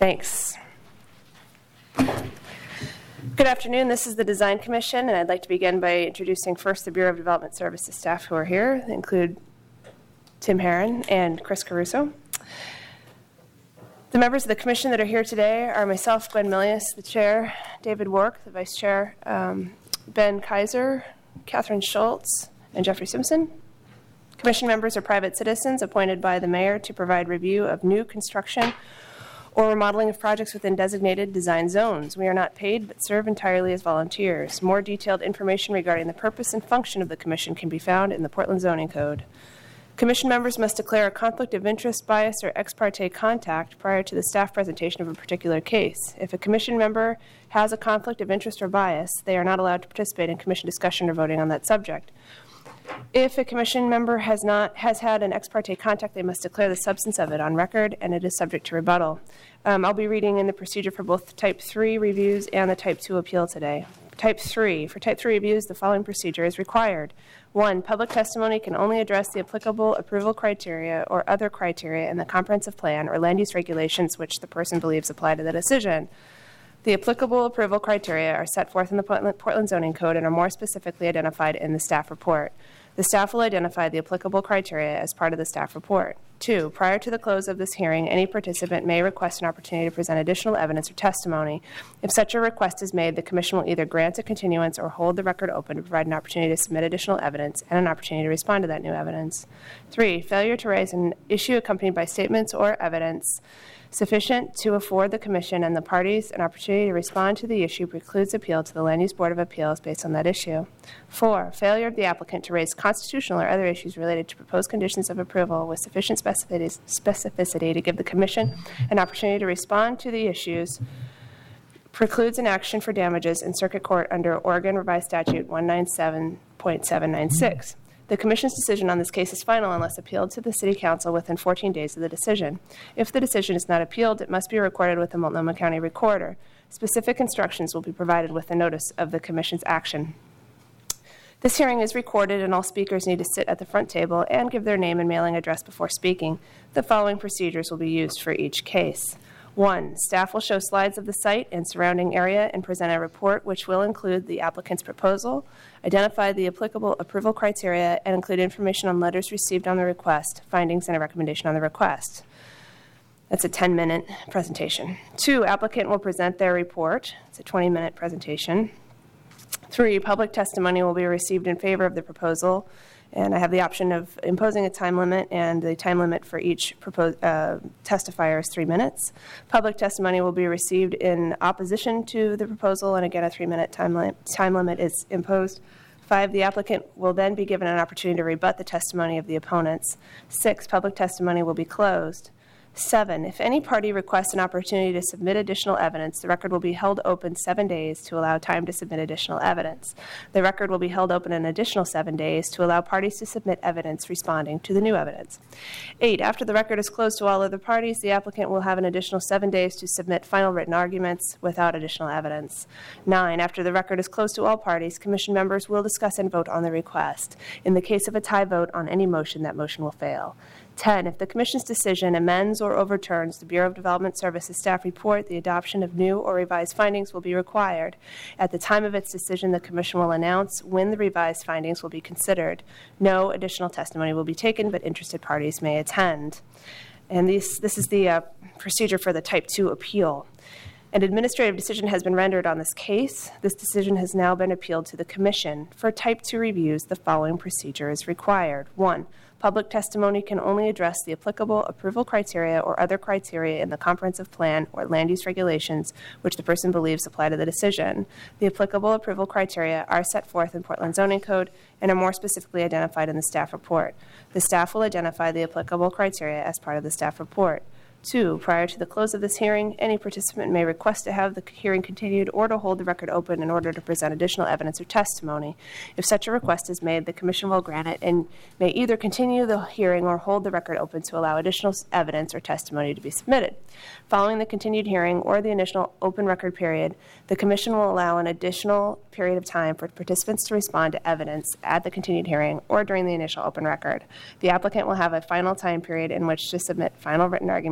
Thanks. Good afternoon. This is the Design Commission, and I'd like to begin by introducing first the Bureau of Development Services staff who are here. They include Tim Herron and Chris Caruso. The members of the commission that are here today are myself, Gwen Milius, the chair, David Wark, the vice chair, Ben Kaiser, Catherine Schultz, and Jeffrey Simpson. Commission members are private citizens appointed by the mayor to provide review of new construction or remodeling of projects within designated design zones. We are not paid but serve entirely as volunteers. More detailed information regarding the purpose and function of the commission can be found in the Portland Zoning Code. Commission members must declare a conflict of interest, bias, or ex parte contact prior to the staff presentation of a particular case. If a commission member has a conflict of interest or bias, they are not allowed to participate in commission discussion or voting on that subject. If a commission member has had an ex parte contact, they must declare the substance of it on record, and it is subject to rebuttal. I'll be reading in the procedure for both Type 3 reviews and the Type 2 appeal today. For Type 3 reviews, the following procedure is required. 1. Public testimony can only address the applicable approval criteria or other criteria in the comprehensive plan or land use regulations which the person believes apply to the decision. The applicable approval criteria are set forth in the Portland Zoning Code and are more specifically identified in the staff report. The staff will identify the applicable criteria as part of the staff report. 2. Prior to the close of this hearing, any participant may request an opportunity to present additional evidence or testimony. If such a request is made, the Commission will either grant a continuance or hold the record open to provide an opportunity to submit additional evidence and an opportunity to respond to that new evidence. 3. Failure to raise an issue accompanied by statements or evidence sufficient to afford the Commission and the parties an opportunity to respond to the issue precludes appeal to the Land Use Board of Appeals based on that issue. 4. Failure of the applicant to raise constitutional or other issues related to proposed conditions of approval with sufficient specificity to give the Commission an opportunity to respond to the issues precludes an action for damages in Circuit Court under Oregon Revised Statute 197.796. The Commission's decision on this case is final unless appealed to the City Council within 14 days of the decision. If the decision is not appealed, it must be recorded with the Multnomah County Recorder. Specific instructions will be provided with the notice of the Commission's action. This hearing is recorded, and all speakers need to sit at the front table and give their name and mailing address before speaking. The following procedures will be used for each case. 1. Staff will show slides of the site and surrounding area and present a report which will include the applicant's proposal, identify the applicable approval criteria, and include information on letters received on the request, findings, and a recommendation on the request. That's a 10-minute presentation. 2. Applicant will present their report. It's a 20-minute presentation. 3. Public testimony will be received in favor of the proposal, and I have the option of imposing a time limit, and the time limit for each testifier is 3 minutes. Public testimony will be received in opposition to the proposal, and again, a 3-minute time limit is imposed. 5, the applicant will then be given an opportunity to rebut the testimony of the opponents. 6, public testimony will be closed. 7, if any party requests an opportunity to submit additional evidence, the record will be held open 7 days to allow time to submit additional evidence. The record will be held open an additional 7 days to allow parties to submit evidence responding to the new evidence. 8, after the record is closed to all other parties, the applicant will have an additional 7 days to submit final written arguments without additional evidence. 9, after the record is closed to all parties, Commission members will discuss and vote on the request. In the case of a tie vote on any motion, that motion will fail. 10, if the Commission's decision amends or overturns the Bureau of Development Services staff report, the adoption of new or revised findings will be required. At the time of its decision, the Commission will announce when the revised findings will be considered. No additional testimony will be taken, but interested parties may attend. And this is the procedure for the Type 2 appeal. An administrative decision has been rendered on this case. This decision has now been appealed to the Commission. For Type 2 reviews, the following procedure is required. 1. Public testimony can only address the applicable approval criteria or other criteria in the comprehensive plan or land use regulations which the person believes apply to the decision. The applicable approval criteria are set forth in Portland Zoning Code and are more specifically identified in the staff report. The staff will identify the applicable criteria as part of the staff report. 2, prior to the close of this hearing, any participant may request to have the hearing continued or to hold the record open in order to present additional evidence or testimony. If such a request is made, the Commission will grant it and may either continue the hearing or hold the record open to allow additional evidence or testimony to be submitted. Following the continued hearing or the initial open record period, the Commission will allow an additional period of time for participants to respond to evidence at the continued hearing or during the initial open record. The applicant will have a final time period in which to submit final written arguments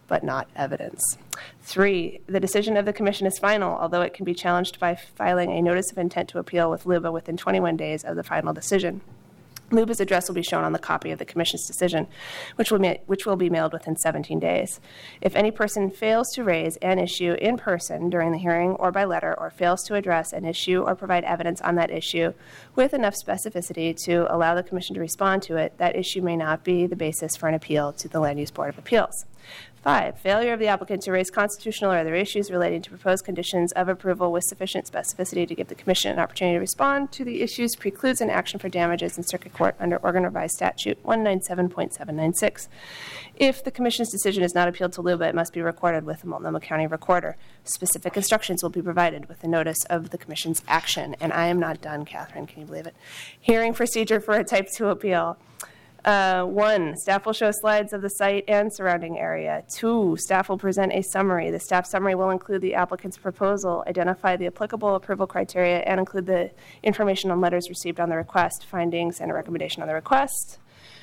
but not evidence. 3, the decision of the Commission is final, although it can be challenged by filing a notice of intent to appeal with LUBA within 21 days of the final decision. LUBA's address will be shown on the copy of the Commission's decision, which will be mailed within 17 days. If any person fails to raise an issue in person during the hearing or by letter, or fails to address an issue or provide evidence on that issue with enough specificity to allow the Commission to respond to it, that issue may not be the basis for an appeal to the Land Use Board of Appeals. 5, failure of the applicant to raise constitutional or other issues relating to proposed conditions of approval with sufficient specificity to give the Commission an opportunity to respond to the issues precludes an action for damages in Circuit Court under Oregon Revised Statute 197.796. If the Commission's decision is not appealed to LUBA, it must be recorded with the Multnomah County Recorder. Specific instructions will be provided with the notice of the Commission's action. And I am not done, Catherine. Can you believe it? Hearing procedure for a Type 2 appeal. 1, staff will show slides of the site and surrounding area. 2, staff will present a summary. The staff summary will include the applicant's proposal, identify the applicable approval criteria, and include the information on letters received on the request, findings, and a recommendation on the request.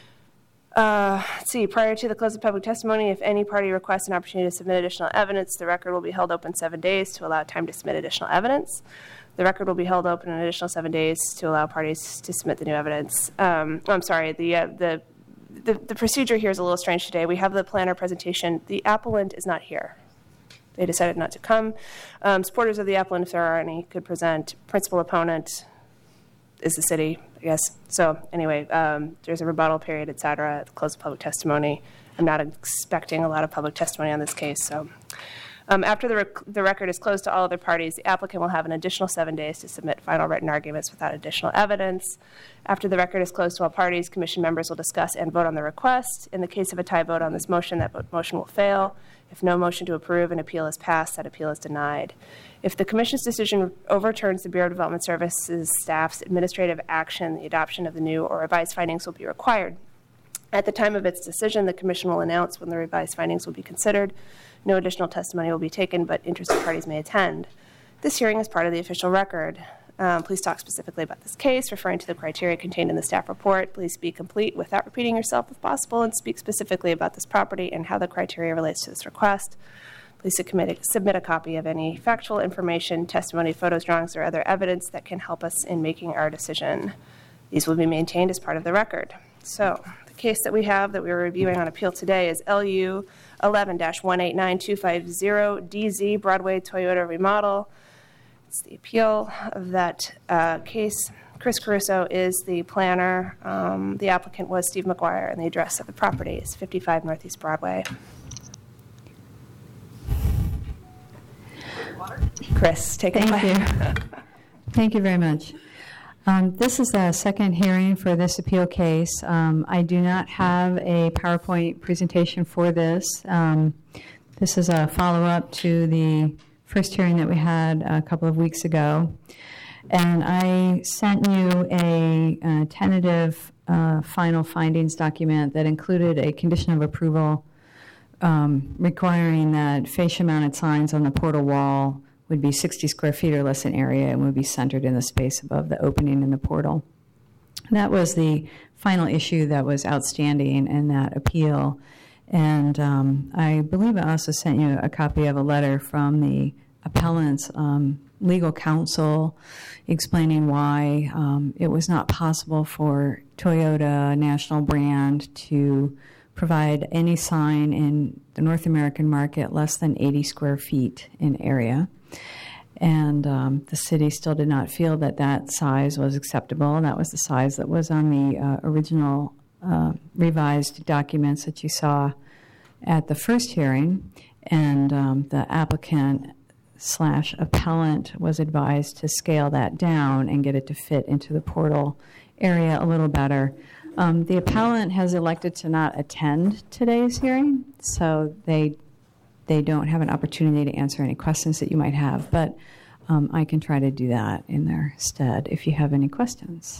Let's see, prior to the close of public testimony, if any party requests an opportunity to submit additional evidence, the record will be held open 7 days to allow time to submit additional evidence. The record will be held open an additional 7 days to allow parties to submit the new evidence. I'm sorry, the procedure here is a little strange today. We have the planner presentation. The appellant is not here. They decided not to come. Supporters of the appellant, if there are any, could present. Principal opponent is the city, I guess. So anyway, there's a rebuttal period, et cetera, at the close of public testimony. I'm not expecting a lot of public testimony on this case, so. After the record is closed to all other parties, the applicant will have an additional 7 days to submit final written arguments without additional evidence. After the record is closed to all parties, Commission members will discuss and vote on the request. In the case of a tie vote on this motion, that motion will fail. If no motion to approve an appeal is passed, that appeal is denied. If the Commission's decision overturns the Bureau of Development Services staff's administrative action, the adoption of the new or revised findings will be required. At the time of its decision, the Commission will announce when the revised findings will be considered. No additional testimony will be taken, but interested parties may attend. This hearing is part of the official record. Please talk specifically about this case, referring to the criteria contained in the staff report. Please be complete without repeating yourself if possible, and speak specifically about this property and how the criteria relates to this request. Please submit a copy of any factual information, testimony, photos, drawings, or other evidence that can help us in making our decision. These will be maintained as part of the record. So, the case that we have that we are reviewing on appeal today is LU 11-189250 DZ Broadway Toyota Remodel. It's the appeal of that case. Chris Caruso is the planner. The applicant was Steve McGuire, and the address of the property is 55 Northeast Broadway. Chris, take it away. Thank you. Thank you very much. This is the second hearing for this appeal case. I do not have a PowerPoint presentation for this. This is a follow-up to the first hearing that we had a couple of weeks ago. And I sent you a tentative final findings document that included a condition of approval requiring that fascia-mounted signs on the portal wall would be 60 square feet or less in area and would be centered in the space above the opening in the portal. That was the final issue that was outstanding in that appeal. And I believe I also sent you a copy of a letter from the appellant's legal counsel explaining why it was not possible for Toyota national brand to provide any sign in the North American market less than 80 square feet in area. And the city still did not feel that that size was acceptable. That was the size that was on the original revised documents that you saw at the first hearing. And the applicant/appellant was advised to scale that down and get it to fit into the portal area a little better. The appellant has elected to not attend today's hearing, so they don't have an opportunity to answer any questions that you might have, but I can try to do that in their stead if you have any questions.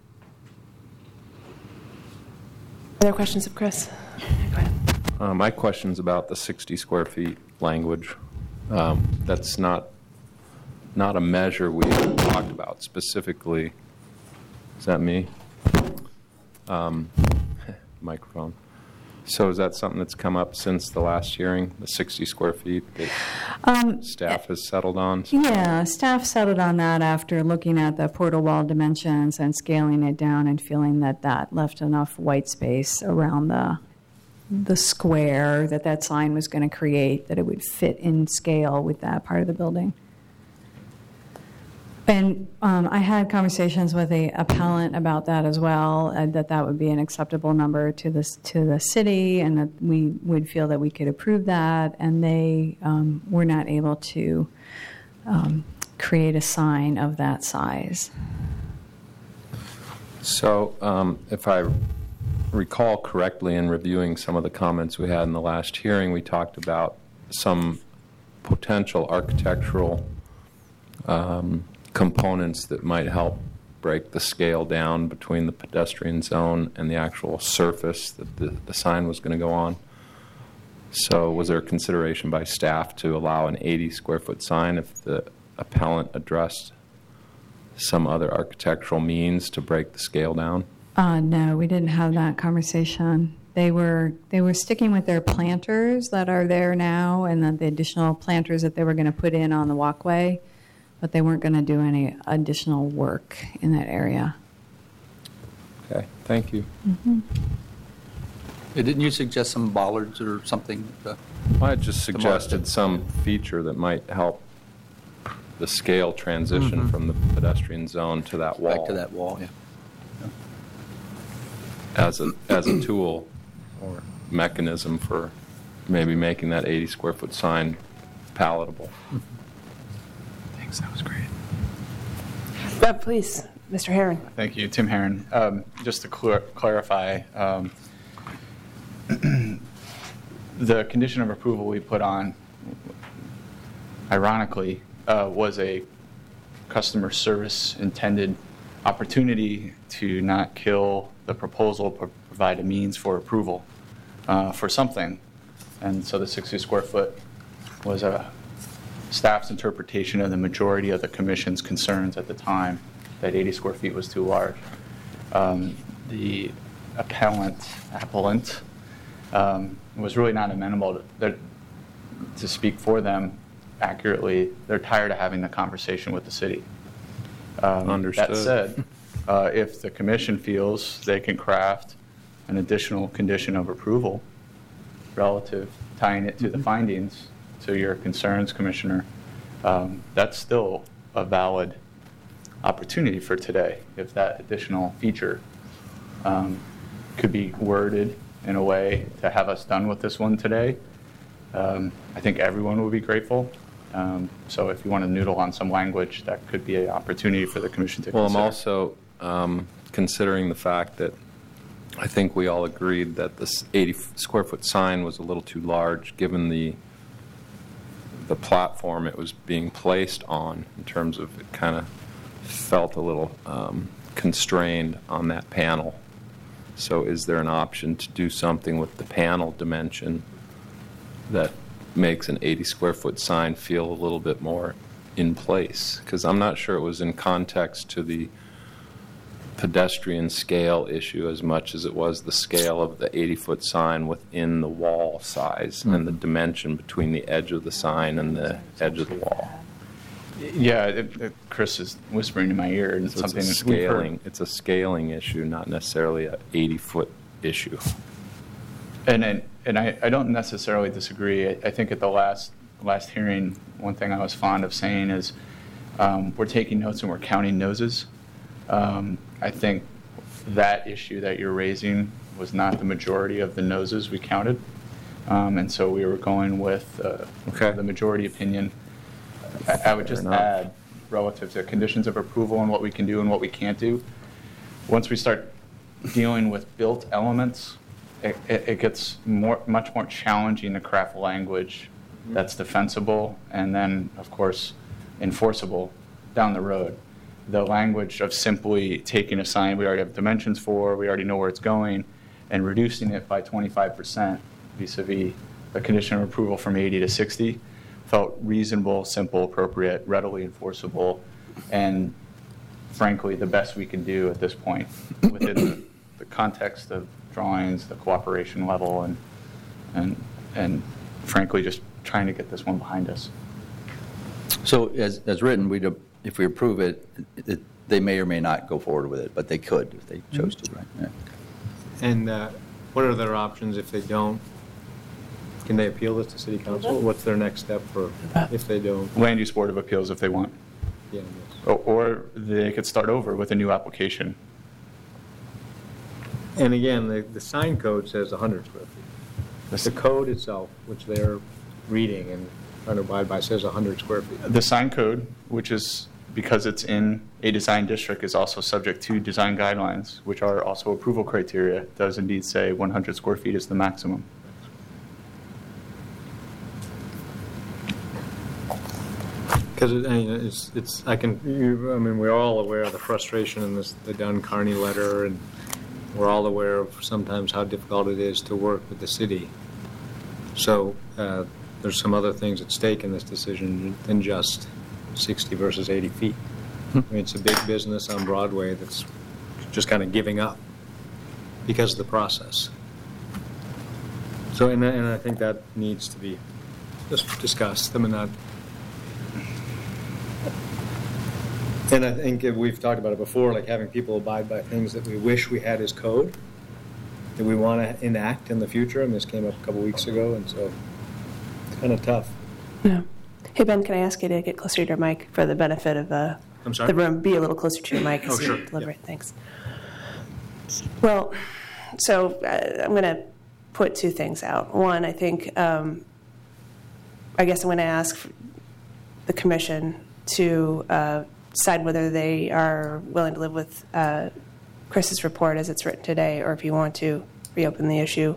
Other questions of Chris? Go ahead. My question's about the 60 square feet language. That's not a measure we talked about specifically. Is that me? Microphone. So is that something that's come up since the last hearing, the 60 square feet that staff has settled on? Yeah, staff settled on that after looking at the portal wall dimensions and scaling it down and feeling that that left enough white space around the square that sign was going to create, that it would fit in scale with that part of the building. And I had conversations with the appellant about that as well, that would be an acceptable number to the city, and that we would feel that we could approve that. And they were not able to create a sign of that size. So if I recall correctly, in reviewing some of the comments we had in the last hearing, we talked about some potential architectural components that might help break the scale down between the pedestrian zone and the actual surface that the sign was going to go on. So was there consideration by staff to allow an 80 square foot sign if the appellant addressed some other architectural means to break the scale down? No, we didn't have that conversation. They were sticking with their planters that are there now, and the additional planters that they were going to put in on the walkway, but they weren't going to do any additional work in that area. Okay, thank you. Mm-hmm. Didn't you suggest some bollards or something? I just suggested some feature that might help the scale transition from the pedestrian zone to that wall. Back to that wall, yeah. As a tool or mechanism for maybe making that 80 square foot sign palatable. Thanks, that was great. Please, Mr. Herron. Thank you, Tim Herron. Just to clarify, the condition of approval we put on, ironically, was a customer service intended opportunity to not kill the proposal, provide a means for approval for something. And so the 60 square foot was a staff's interpretation of the majority of the commission's concerns at the time that 80 square feet was too large. The appellant was really not amenable to speak for them accurately. They're tired of having the conversation with the city. Understood. That said, if the commission feels they can craft an additional condition of approval relative, tying it to the findings, to your concerns, Commissioner, that's still a valid opportunity for today. If that additional feature could be worded in a way to have us done with this one today, I think everyone will be grateful. So if you want to noodle on some language, that could be an opportunity for the commission to consider. Well, I'm also considering the fact that I think we all agreed that this 80 square foot sign was a little too large given the platform it was being placed on, in terms of it kind of felt a little constrained on that panel. So is there an option to do something with the panel dimension that makes an 80 square foot sign feel a little bit more in place? Because I'm not sure it was in context to the pedestrian scale issue as much as it was the scale of the 80-foot sign within the wall size and the dimension between the edge of the sign and the edge of the wall. Yeah, Chris is whispering in my ear, and So something it's a we've heard. scaling. It's a scaling issue, not necessarily an 80-foot issue. And I don't necessarily disagree. I think at the last hearing, one thing I was fond of saying is we're taking notes and we're counting noses. I think that issue that you're raising was not the majority of the noses we counted. And so we were going with the majority opinion. I would just add, relative to conditions of approval and what we can do and what we can't do, once we start dealing with built elements, it gets much more challenging to craft language that's defensible and then, of course, enforceable down the road. The language of simply taking a sign we already have dimensions for, we already know where it's going, and reducing it by 25% vis-a-vis the condition of approval from 80 to 60 felt reasonable, simple, appropriate, readily enforceable, and frankly, the best we can do at this point within the context of drawings, the cooperation level, and frankly, just trying to get this one behind us. So as written, if we approve it, they may or may not go forward with it, but they could if they chose to, right? Yeah. And what are their options if they don't? Can they appeal this to City Council? What's their next step for if they don't? Land Use Board of Appeals if they want. Yeah, Or they could start over with a new application. and again, the sign code says 100 square feet. The code itself, which they're reading and trying to abide by, says 100 square feet. The sign code, which is, because it's in a design district, is also subject to design guidelines, which are also approval criteria, does indeed say 100 square feet is the maximum. Because we're all aware of the frustration in the Dunn Carney letter, and we're all aware of sometimes how difficult it is to work with the city. So there's some other things at stake in this decision than just 60 versus 80 feet. I mean, it's a big business on Broadway that's just kind of giving up because of the process. So, and I think that needs to be just discussed. I mean, and I think we've talked about it before, like having people abide by things that we wish we had as code, that we want to enact in the future, and this came up a couple weeks ago, and so it's kind of tough. Yeah. Hey, Ben, can I ask you to get closer to your mic for the benefit of I'm sorry? the room? Be a little closer to your mic as sure. you deliver it. Thanks. Well, so I'm going to put two things out. One, I think, I guess I'm going to ask the commission to decide whether they are willing to live with Chris's report as it's written today, or if you want to reopen the issue.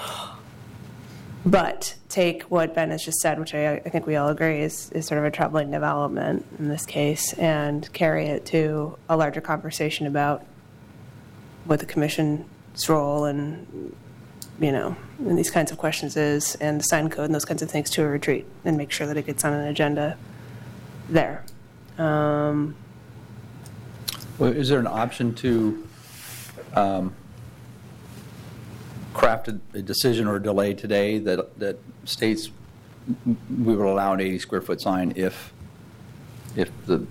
But take what Ben has just said, which I think we all agree is sort of a troubling development in this case, and carry it to a larger conversation about what the commission's role and, in these kinds of questions is, and the sign code and those kinds of things, to a retreat, and make sure that it gets on an agenda there. Well, is there an option to craft a decision or delay today that states we will allow an 80 square foot sign if the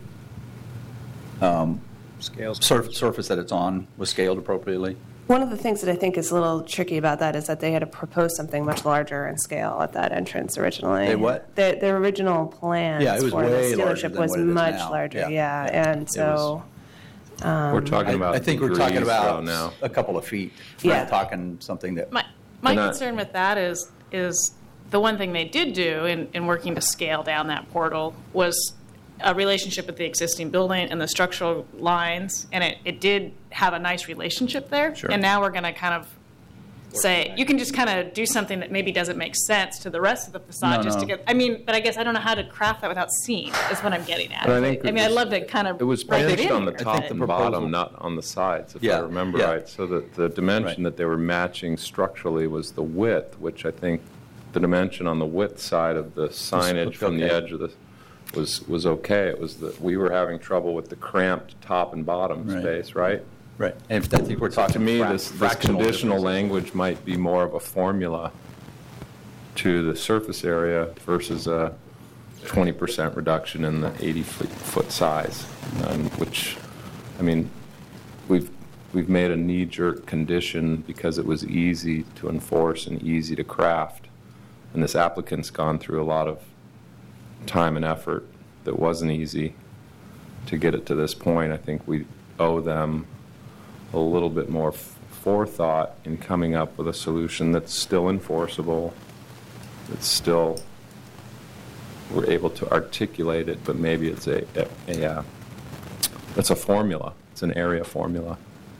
surface that it's on was scaled appropriately? One of the things that I think is a little tricky about that is that they had to propose something much larger in scale at that entrance originally. They what? Their original plans Yeah, it was for the way larger dealership than was what it is much now. larger. Yeah. And so We're talking about I think we're talking degrees, though, about now. a couple of feet. We're Yeah. not talking something that. My And I- concern with that is the one thing they did do in working to scale down that portal was a relationship with the existing building and the structural lines, and it did have a nice relationship there. Sure. And now we're going to kind of say, you can just kind of do something that maybe doesn't make sense to the rest of the facade just to No. get, but I guess I don't know how to craft that without seeing, is what I'm getting at. But I think I'd love to kind of It was break it pitched in on the here, top but- and proposal- bottom, not on the sides, if Yeah, I remember yeah. right. So that the dimension Right. that they were matching structurally was the width, which I think the dimension on the width side of the signage from the okay. edge of the was okay. It was that we were having trouble with the cramped top and bottom Right. space, right? Right. And I think we're talking To me, this fractional conditional differences. language might be more of a formula to the surface area versus a 20% reduction in the 80-foot size, which, we've made a knee-jerk condition because it was easy to enforce and easy to craft. And this applicant's gone through a lot of time and effort that wasn't easy to get it to this point. I think we owe them a little bit more forethought in coming up with a solution that's still enforceable, that's still, we're able to articulate it, but maybe it's it's a formula. It's an area formula.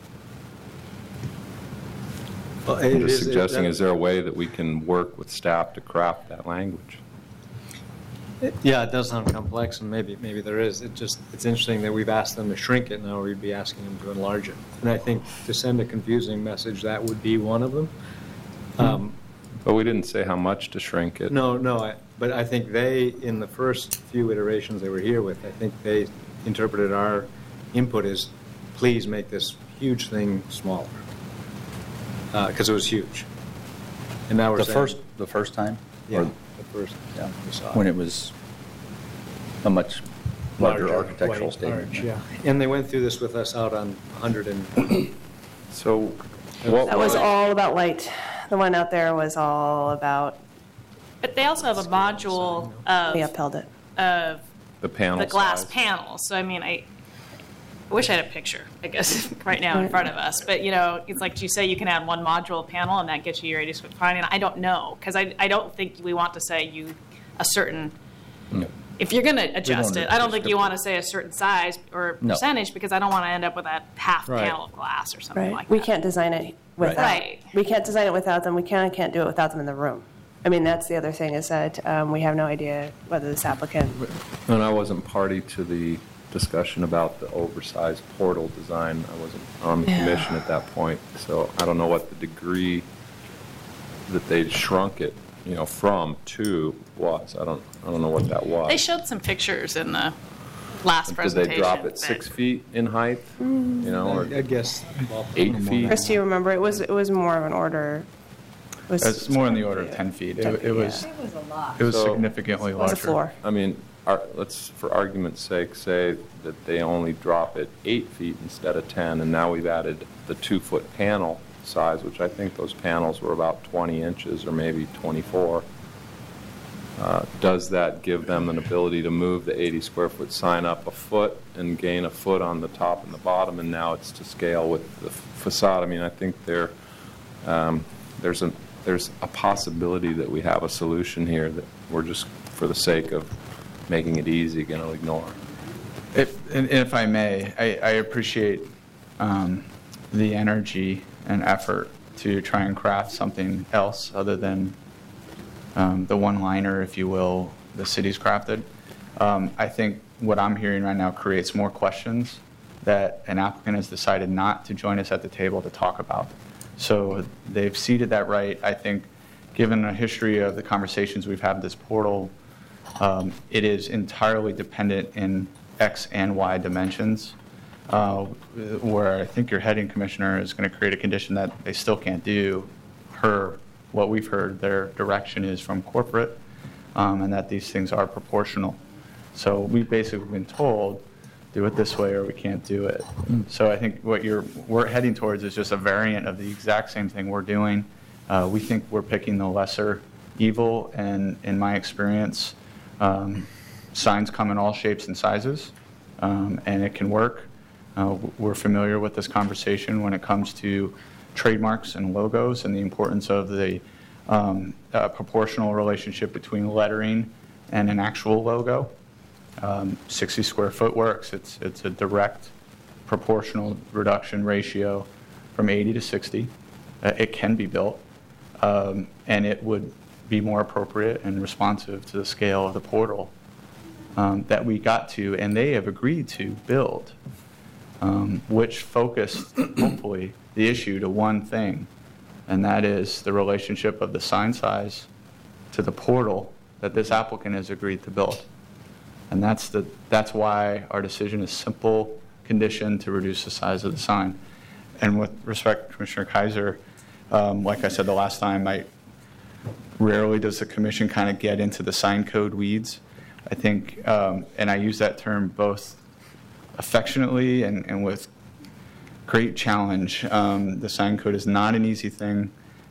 Well, I'm just suggesting, is there a way that we can work with staff to craft that language? Yeah, it does sound complex, and maybe there is. It's interesting that we've asked them to shrink it, now we'd be asking them to enlarge it. And I think to send a confusing message, that would be one of them. But we didn't say how much to shrink it. But I think they, in the first few iterations they were here with, I think they interpreted our input as, please make this huge thing smaller. because it was huge. And now we're saying, The first time? Yeah, Or- the first Yeah, we saw when it was a much larger architectural white statement. arch, yeah. And they went through this with us out on 100 and, So what That was all about light. The one out there was all about, But they also have a module we of upheld it. the panel the glass size? panel. So I mean, I wish I had a picture, I guess, right now in front of us. But you know, it's like you say, you can add one module panel, and that gets you your 80 square fine. And I don't know, because I don't think we want to say a certain. No. If you're going to adjust don't it, I don't think you descriptive. want to say a certain size or No. percentage, because I don't want to end up with a half Right. panel of glass or something Right. like We that. can't design it without. Right. We can't design it without them. We can't do it without them in the room. I mean, that's the other thing is that we have no idea whether this applicant. And I wasn't party to the discussion about the oversized portal design. I wasn't on the commission at that point, so I don't know what the degree that they shrunk it, from to was. I don't know what that was. They showed some pictures in the last Did presentation. they drop it but- 6 feet in height? Or I guess. 8 feet? Chris, do you remember? It was more of an order. It was It's more in the order of 10 feet. It was So- significantly It was larger. a floor. I mean, let's, for argument's sake, say that they only drop it 8 feet instead of 10, and now we've added the 2-foot panel size, which I think those panels were about 20 inches or maybe 24. Does that give them an ability to move the 80 square foot sign up a foot and gain a foot on the top and the bottom, and now it's to scale with the facade? I mean, I think there's a possibility that we have a solution here that we're just, for the sake of making it easy, going to ignore. If I may, I appreciate the energy and effort to try and craft something else other than the one-liner, if you will, the city's crafted. I think what I'm hearing right now creates more questions that an applicant has decided not to join us at the table to talk about. So they've ceded that right. I think, given the history of the conversations we've had with this portal, it is entirely dependent in X and Y dimensions, where I think your heading commissioner is going to create a condition that they still can't do. What we've heard, their direction is from corporate, and that these things are proportional. So we've basically been told, do it this way or we can't do it. So I think what we're heading towards is just a variant of the exact same thing we're doing. We think we're picking the lesser evil, and in my experience, signs come in all shapes and sizes, and it can work. We're familiar with this conversation when it comes to trademarks and logos and the importance of the proportional relationship between lettering and an actual logo. 60 square foot works. It's a direct proportional reduction ratio from 80 to 60. It can be built, and it would be more appropriate and responsive to the scale of the portal that we got to, and they have agreed to build, which focused, hopefully, the issue to one thing, and that is the relationship of the sign size to the portal that this applicant has agreed to build. And that's why our decision is simple condition to reduce the size of the sign. And with respect to Commissioner Kaiser, like I said the last time, rarely does the commission kind of get into the sign code weeds. I think, and I use that term both affectionately and with great challenge. The sign code is not an easy thing.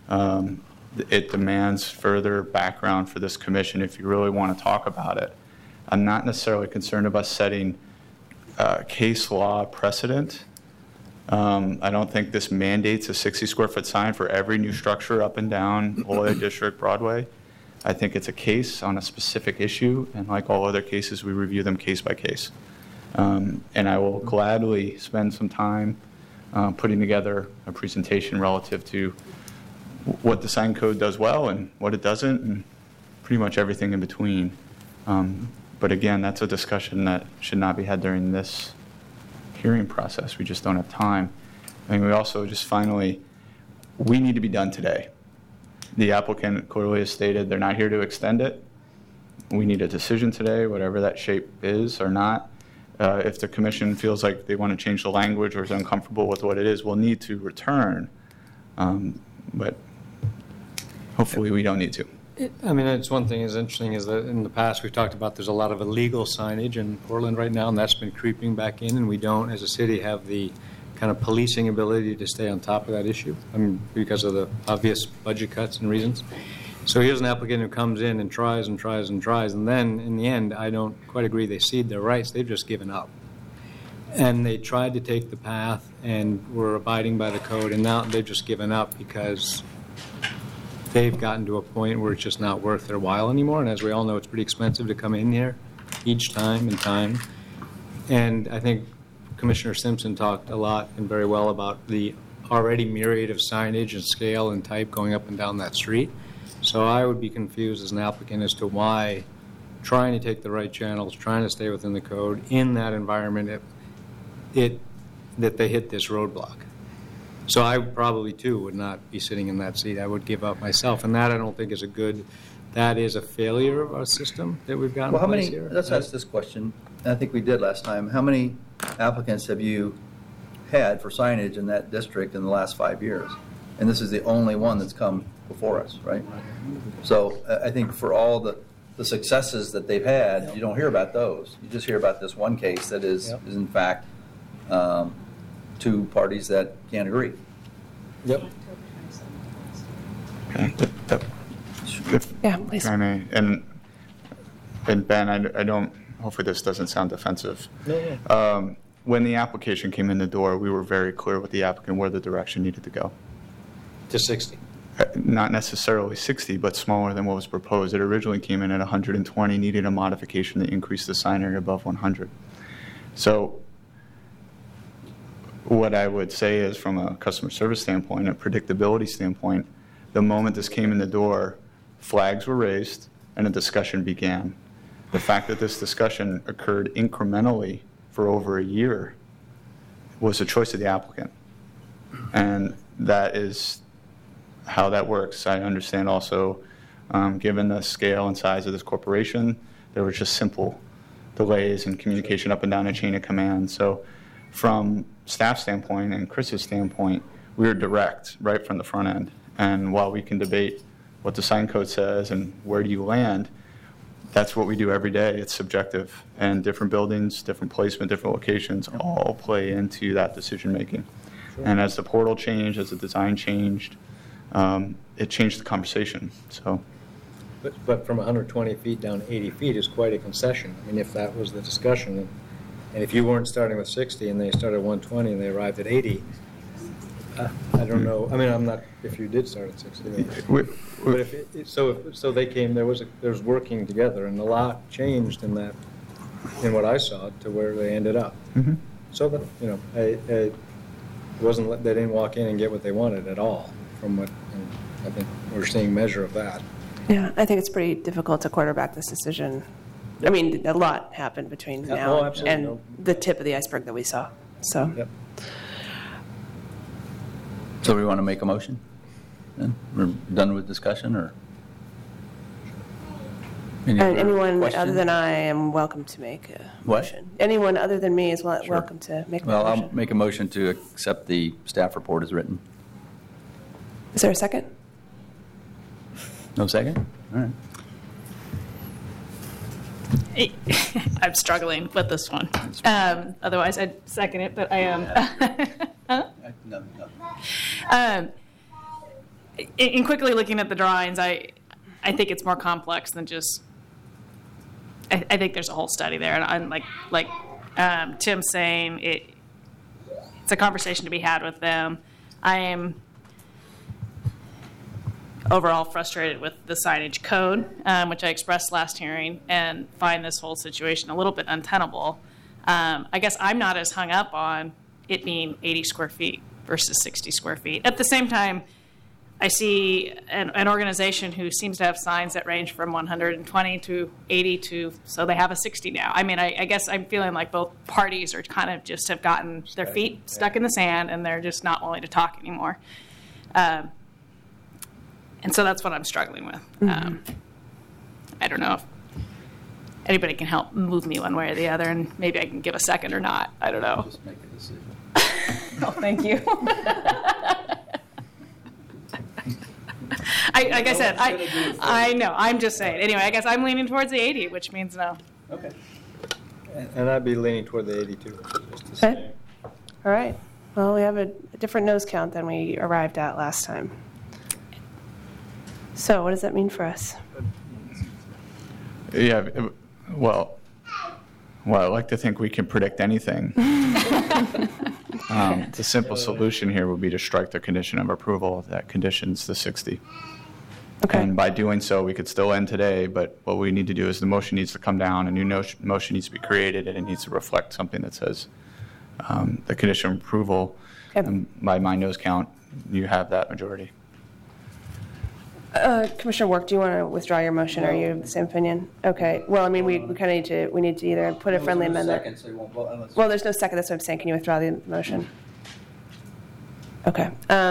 It demands further background for this commission if you really want to talk about it. I'm not necessarily concerned about setting case law precedent. I don't think this mandates a 60 square foot sign for every new structure up and down Lawyer District Broadway. I think it's a case on a specific issue, and like all other cases, we review them case by case. And I will gladly spend some time putting together a presentation relative to what the sign code does well and what it doesn't, and pretty much everything in between. But again, that's a discussion that should not be had during this hearing process. We just don't have time. And we also just finally, we need to be done today. The applicant clearly has stated they're not here to extend it. We need a decision today, whatever that shape is or not. If the commission feels like they want to change the language or is uncomfortable with what it is, we'll need to return but hopefully we don't need to. I mean, it's one thing is interesting is that in the past we've talked about there's a lot of illegal signage in Portland right now, and that's been creeping back in, and we don't, as a city, have the kind of policing ability to stay on top of that issue. I mean, because of the obvious budget cuts and reasons. So here's an applicant who comes in and tries and tries and tries, and then in the end, I don't quite agree they cede their rights. They've just given up. And they tried to take the path and were abiding by the code, and now they've just given up because they've gotten to a point where it's just not worth their while anymore. And as we all know, it's pretty expensive to come in here each time and time. And I think Commissioner Simpson talked a lot and very well about the already myriad of signage and scale and type going up and down that street. So I would be confused as an applicant as to why trying to take the right channels, trying to stay within the code in that environment, that they hit this roadblock. So I probably, too, would not be sitting in that seat. I would give up myself. And that I don't think is that is a failure of our system that we've got in place here. Let's ask this question. I think we did last time. How many applicants have you had for signage in that district in the last 5 years? And this is the only one that's come before us, right? So I think for all the successes that they've had, you don't hear about those. You just hear about this one case that is in fact two parties that can't agree. Yep. Yeah, please. If I may, and Ben, I don't. Hopefully, this doesn't sound offensive. No. When the application came in the door, we were very clear with the applicant where the direction needed to go. To 60. Not necessarily 60, but smaller than what was proposed. It originally came in at 120, needed a modification to increase the sign area above 100. So what I would say is, from a customer service standpoint, a predictability standpoint, the moment this came in the door, flags were raised and a discussion began. The fact that this discussion occurred incrementally for over a year was a choice of the applicant. And that is how that works. I understand also, given the scale and size of this corporation, there were just simple delays in communication up and down a chain of command. So from staff standpoint and Chris's standpoint, we were direct right from the front end. And while we can debate what the sign code says and where do you land, that's what we do every day. It's subjective. And different buildings, different placement, different locations all play into that decision making. Sure. And as the portal changed, as the design changed, it changed the conversation. So, But from 120 feet down 80 feet is quite a concession. I mean, if that was the discussion, and if you weren't starting with 60 and they started 120 and they arrived at 80, I don't know. I mean, I'm not. If you did start at 60, but so they came. There was working together, and a lot changed in that, in what I saw, to where they ended up. mm-hmm. So that it wasn't. They didn't walk in and get what they wanted at all. From what I think we're seeing measure of that. Yeah, I think it's pretty difficult to quarterback this decision. I mean, a lot happened between now and the tip of the iceberg that we saw. So. Yep. So we want to make a motion? Then we're done with discussion, or anyone questions? other than I am welcome to make a motion. Anyone other than me is welcome to make a motion. I'll make a motion to accept the staff report as written. Is there a second? No second? All right. I'm struggling with this one. Otherwise, I'd second it, but I am. In quickly looking at the drawings, I think it's more complex than just. I think there's a whole study there, and I'm like Tim's saying, it's a conversation to be had with them. I am overall frustrated with the signage code, which I expressed last hearing, and find this whole situation a little bit untenable. I guess I'm not as hung up on it being 80 square feet versus 60 square feet. At the same time, I see an organization who seems to have signs that range from 120 to 80 to, so they have a 60 now. I mean, I guess I'm feeling like both parties are kind of just have gotten their feet stuck in the sand, and they're just not willing to talk anymore. And so that's what I'm struggling with. I don't know if anybody can help move me one way or the other, and maybe I can give a second or not. I don't know. Just make a decision. Oh, thank you. Like I said, I know, I'm just saying. Anyway, I guess I'm leaning towards the 80, which means no. Okay. And I'd be leaning toward the 82. Just to Okay. say. All right. Well, we have a different nose count than we arrived at last time. So what does that mean for us? Yeah, well, I like to think we can predict anything. The simple solution here would be to strike the condition of approval that conditions the 60. Okay. And by doing so, we could still end today, but what we need to do is the motion needs to come down, a new motion needs to be created, and it needs to reflect something that says the condition of approval. Okay. And by my nose count, you have that majority. Commissioner Work, do you want to withdraw your motion? Or are you of the same opinion? Okay. Well, I mean, we kind of need to either put a friendly amendment. Second, so you won't vote unless. Well, there's no second. That's what I'm saying. Can you withdraw the motion? Okay.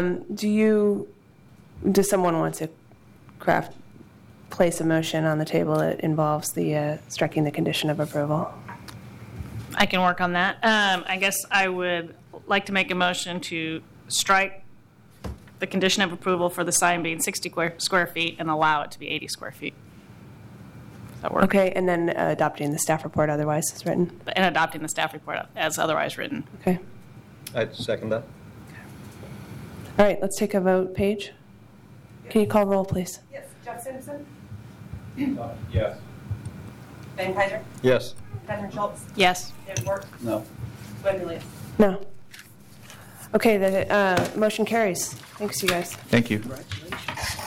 Does someone want to place a motion on the table that involves the striking the condition of approval? I can work on that. I guess I would like to make a motion to strike the condition of approval for the sign being 60 square feet and allow it to be 80 square feet. Does that work? Okay, and then adopting the staff report otherwise as written. And adopting the staff report as otherwise written. Okay. I'd second that. All right, let's take a vote. Paige, can you call roll, please? Yes. Jeff Simpson? Yes. Ben Kaiser? Yes. Catherine Schultz? Yes. David Work? No. Wendy Lee? No. Okay, the motion carries. Thanks, you guys. Thank you. Right.